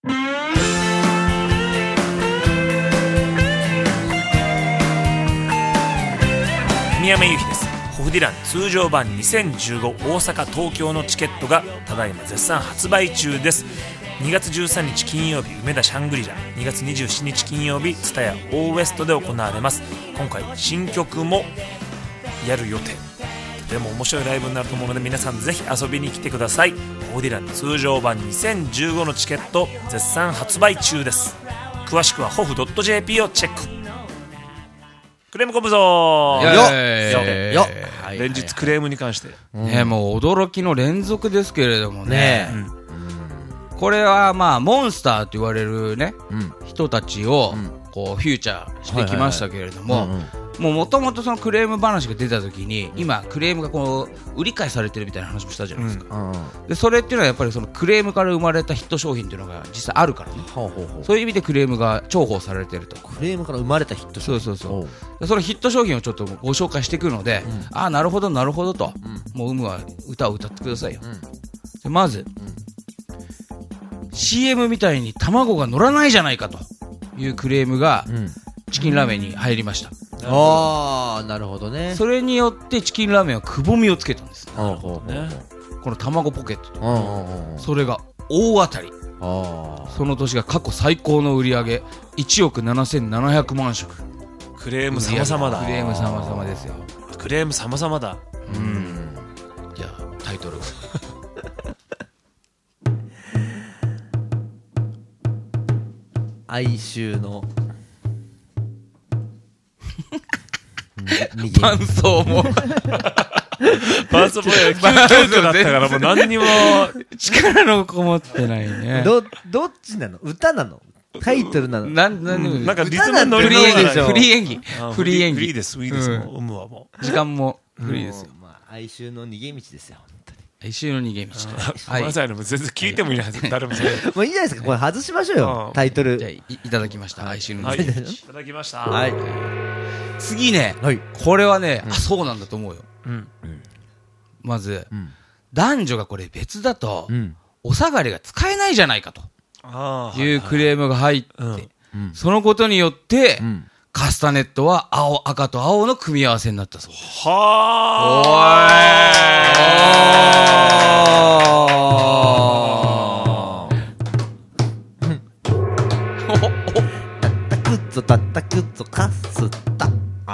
宮山由紀です。ホフディラン通常版2015大阪東京のチケットがただいま絶賛発売中です。2月13日金曜日梅田シャングリラ、2月27日金曜日ツタヤオーウエストで行われます。今回新曲もやる予定、とても面白いライブになると思うので皆さんぜひ遊びに来てください。ホフディラン通常版2015のチケット絶賛発売中です。詳しくはホフ .jp をチェック。クレームコムゾーよ連日クレームに関して、 ね、もう驚きの連続ですけれどもね、これはまあモンスターと言われるね、人たちをこうフューチャーしてきましたけれども、もともとそのクレーム話が出た時に今クレームがこう売り買いされてるみたいな話もしたじゃないですか、でそれっていうのはやっぱりそのクレームから生まれたヒット商品っていうのが実際あるからね、そういう意味でクレームが重宝されてると。 クレームから生まれたヒット商品、 そうそのヒット商品をちょっとご紹介していくので、ああなるほどなるほどと、もう有無は歌を歌ってくださいよ、でまず、CM みたいに卵が乗らないじゃないかというクレームがチキンラーメンに入りました。 ああなるほどね。 それによってチキンラーメンはくぼみをつけたんです。この卵ポケットと、それが大当たり。その年が過去最高の売り上げ1億7700万食。 クレーム様々だ。 クレーム様々ですよ。 クレーム様々だ。 じゃあタイトル哀愁の伴奏も伴奏も急遽だったからもう何にも力のこもってないね。 どっちなの？歌なの？タイトルなの？ なんかリズム乗りフリー演技。フリー演技。 フリーです。もう有無はもう時間もフリーですよ。 哀愁の逃げ道ですよ。 哀愁の逃げ道。 ごめんなさいね、もう全然聞いてもいないです。誰もそれ。 もういいじゃないですか。これ外しましょうよ。タイトル。 じゃあいただきました。哀愁の逃げ道。 いただきました。 はい。 次ね、これはね、そうなんだと思うよ。まず、男女がこれ別だと、お下がりが使えないじゃないかというクレームが入って、そのことによって、カスタネットは赤と青の組み合わせになったそうです。 叩くぞカスタ。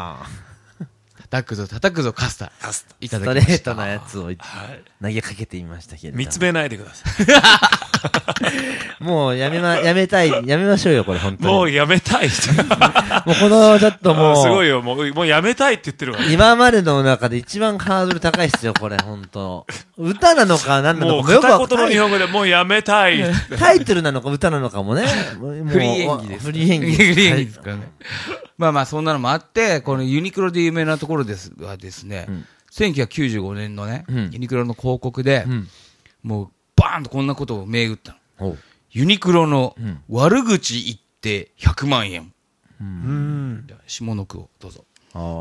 叩くぞカスタ。いただきました。 ストレートなやつを投げかけてみましたけれど。 見つめないでください。もうやめましょうよ、これ本当に。 もうやめたい。 もうこの、ちょっともう。 すごいよ、もうやめたいって言ってるから。 今までの中で一番ハードル高いっすよ、これ、本当。歌なのか何なのかもよくわかんない。もう片言の日本語でもうやめたい。 タイトルなのか歌なのかもね。 フリー演技です。 フリー演技ですからね。まあそんなのもあって、このユニクロで有名なところですがですね、1995年のね、ユニクロの広告で、もうバーンとこんなことを銘打ったの。ユニクロの悪口言って100万円。下の句をどうぞ。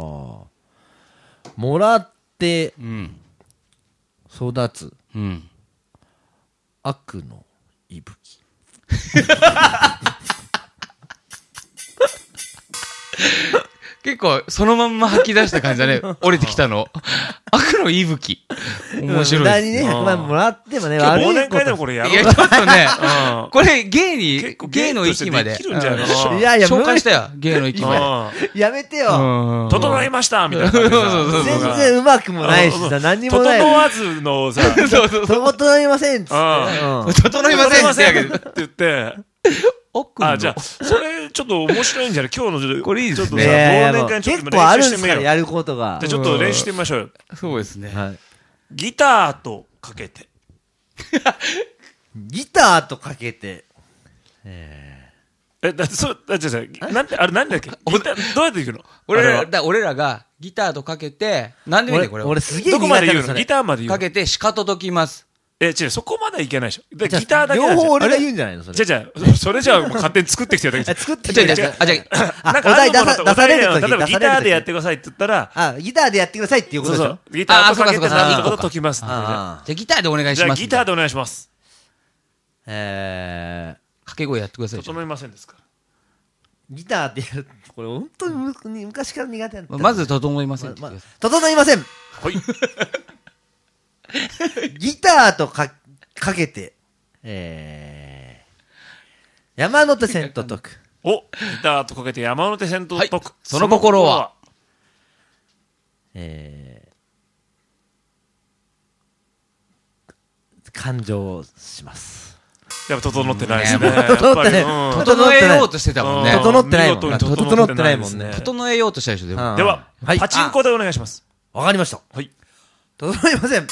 もらって育つ悪の息吹。 結構そのまんま吐き出した感じだね。降りてきたの。悪の息吹。面白い。 無駄にね、100万もらってもね、悪いこと。 忘年会でもこれやろう。 いや、ちょっとね、これ芸の域まで。 いやいや、 紹介したよ、芸の域まで。やめてよ。 整いましたみたいな。全然うまくもないしさ、何にもない。 整わずのさ、 整いませんっつって。 整いませんって言って、じゃあ、それちょっと面白いんじゃない？今日のこれいいですね。 忘年会ちょっと結構あるんですからやることが。 じゃあちょっと練習してみましょうよ。 そうですね。 ギターとかけて。 ギターとかけて。 なんだっけ？どうやっていくの？ 俺らがギターとかけて、なんでもいいねこれ。 俺すげえどこまで言うの？ギターまで言うの？ かけてしかと解きます。 違う、そこまではいけないでしょ。ギターだけ両方俺が言うんじゃないの？それ。 それじゃあ勝手に作ってきてるだけじゃん。 作ってきてるだけ。 なんかお題出されるとき。例えばギターでやってくださいって言ったら。 ギターでやってくださいっていうことでしょ？ ギターとかけて何個と解きます。じゃあギターでお願いします。 ギターでお願いします。 かけ声やってください。 整いませんですか。 ギターってやる、これ本当に昔から苦手なんだ。 まず整いませんって言ってください。 整いません。 はい。 ギターとかけて、山手線と解く。 お、ギターとかけて山手線と解く。 はいその心は感情します。 やっぱ整ってないですね。 ねやっぱり整えようとしてたもんね。 整ってないもんね。 見事に整ってないもんね。 整えようとしたでしょ、でも。 では、 はいパチンコでお願いします。 わかりました。 はい。 整いません。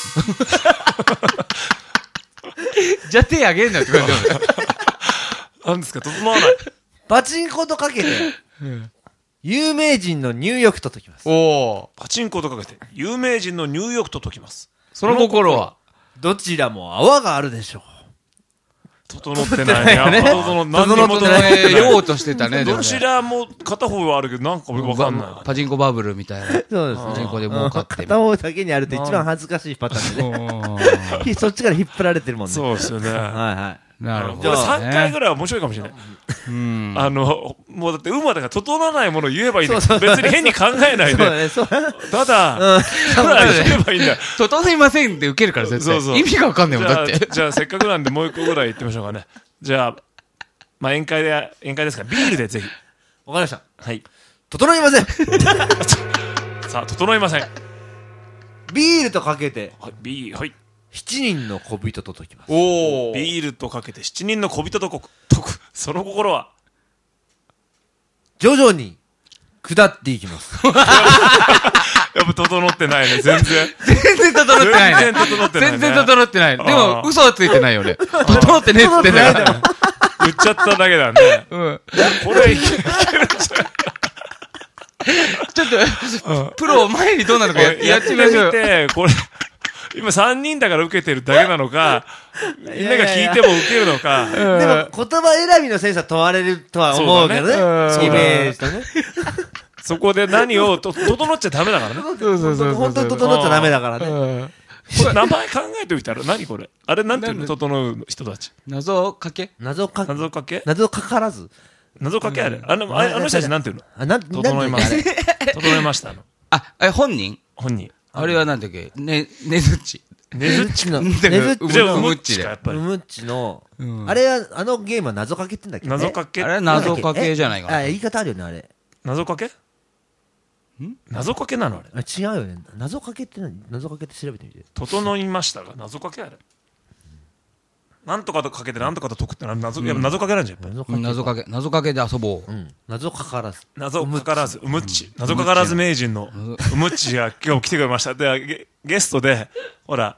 じゃあ手あげんなって感じだよね。 何ですか、整わない。 パチンコとかけて、有名人の入浴と解きます。 おー。 パチンコとかけて、有名人の入浴と解きます。 その心はどちらも泡があるでしょう。 整ってないね。やっぱ何にも整えようとしてたね、でもどね。 ちらも片方はあるけど、なんかわかんない。 パチンコバブルみたいな。 そうですパチンコで儲かって。 片方だけにあると一番恥ずかしいパターンでね。そっちから引っ張られてるもんね。 そうですよね。 はいはい。 なるほこれど。 3回ぐらいは面白いかもしれない。 うん。 もうだって、馬だから整わないものを言えばいいんだよ。 そうそう別に変に考えないで。 そうだね、そう。 ただ、ただ言えばいいんだよ。 整いませんって受けるから絶対。 そうそう意味がわかんないもん、だって。 じゃあせっかくなんでもう一個ぐらい言ってみましょうかね。じゃあ、まあ宴会ですから、ビールでぜひ。 わかりました。 はい。 整いません。 さあ、整いません。はい、 ビールとかけて、 はい。 7人の小人と解きます。 おビールとかけて7人の小人と解く。その心は徐々に下っていきます。 やっぱ整ってないね、全然。 全然整ってないね。 全然整ってないね全然整ってない。でもあ、ー嘘はついてないよね。整ってねえっつってんだから。 言っちゃっただけだね。 うん。 これいけるんじちょっと、プロ前にどうなのかゃないやってみましょうよ。 て、これ、今3人だから受けてるだけなのか、みんなが聞いても受けるのか、 でも、言葉選びのセンスは問われるとは思うけどね。 そうだねイメージとね。 そこで何を整っちゃダメだからね。 そうそうそう。 本当に整っちゃダメだからね。 うん。 これ名前考えておいたら何これあれなんていうの整う人たち。 謎かけ謎か謎かからず。 けあれあの人たちなんていうの整いました。整いました。 本人本人。 あれはなんだっけねずっち。 ねずっちの、 ねねずっちじゃあ、 ううむっちか、 むっちでやっぱり。 うむっちのうん、 あれは、あのゲームは謎かけって言うんだっけ謎かけあれは謎かけじゃないかな。 言い方あるよね、あれ。 謎かけ謎かけなのあれ。 違うよね。謎かけって何？謎かけって調べてみて。 整いましたが、謎かけあれ。なんとかとかけてなんとかと解くって謎かけなんじゃん、やっぱり。 謎かけで遊ぼう。 謎かからず。 謎かからず、うむっち。謎かからず名人のうむっちが今日来てくれました。で、ゲストで、ほら、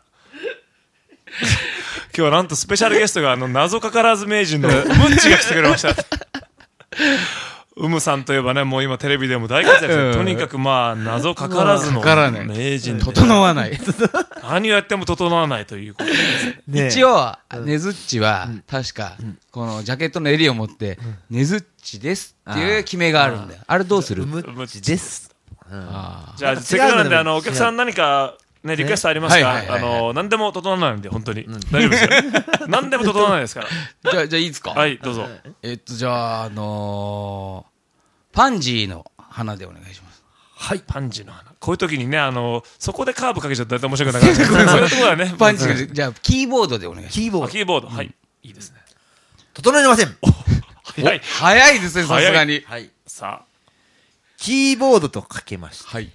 今日はなんとスペシャルゲストが謎かからず名人のうむっちが来てくれました。うむさんといえばね、もう今テレビでも大活躍です。とにかくまあ、謎かからずの名人で。 整わない。 何をやっても整わないということです。 一応、ねずっちは、確か、このジャケットの襟を持って、ねずっちですっていう決めがあるんだよ。あれどうする？ うむっちです。 じゃあ、せっかくなんで、お客さん何か、ね、リクエストありますか？何でも整わないんで、本当に。大丈夫ですよ。何でも整わないですから。 じゃあいいですか？ はい、どうぞ。 じゃあ、パンジーの花でお願いします。 はい。パンジーの花。こういう時にね、そこでカーブかけちゃったら面白くなかった。そういうところはね。 パンジー、じゃあ、キーボードでお願いします。 キーボード。 キーボード。はい。いいですね。 整いません。 早い。 早いですね、さすがに。 はい。 さあ。 キーボードとかけました。 はい。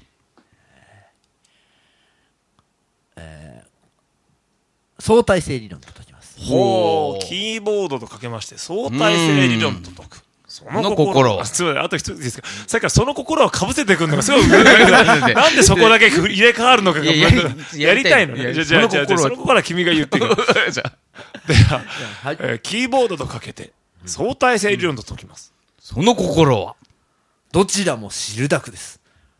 相対性理論と解きます。 ほう。キーボードとかけまして、相対性理論と解く。その心は。 すみません、あと一ついいですか。さっきからその心は被せてくるのがすごいなんでそこだけ入れ替わるのかがやりたいのね。じゃあ、その心は君が言ってくる。じゃあ、キーボードとかけて、相対性理論と解きます。 その心はどちらもシルダクです。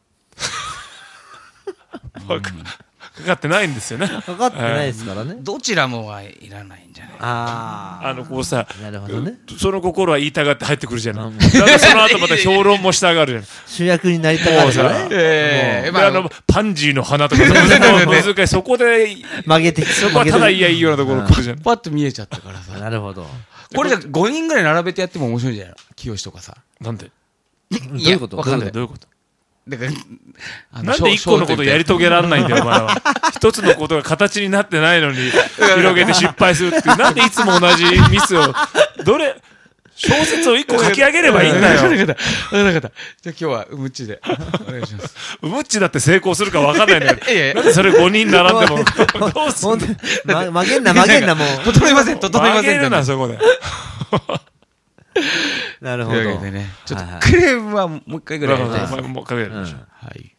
かかってないんですよね。 かかってないですからね。 どちらもはいらないんじゃないこうさ、 なるほどね。 その心は言いたがって入ってくるじゃない。だからその後また評論もしたがるじゃない。 主役になりたがるからね。 パンジーの花とか難しい。そこで、 曲げてそこはただいやいいようなところ来るじゃん。 パッと見えちゃったからさ。 なるほど。 これじゃ5人ぐらい並べてやっても面白いんじゃないの？清とかさ。 なんで？ どういうこと？ わかんない。 どういうこと？ だから、 なんで一個のことやり遂げらんないんだよ、お前は。一つのことが形になってないのに、広げて失敗するっていう。なんでいつも同じミスを、小説を一個書き上げればいいんだよ。 わかった。じゃあ今日はうむっちで。お願いします。 うむっちだって成功するかわかんないんだけいやいやど。なんでそれ5人並んでも、どうすんの？ 曲げんな、もう。 整いません。 曲げるな、そこで。 なるほど。 というわけでね、ちょっとクレームはもう一回ぐらいやりたいです。 もう一回やりましょう。 はい。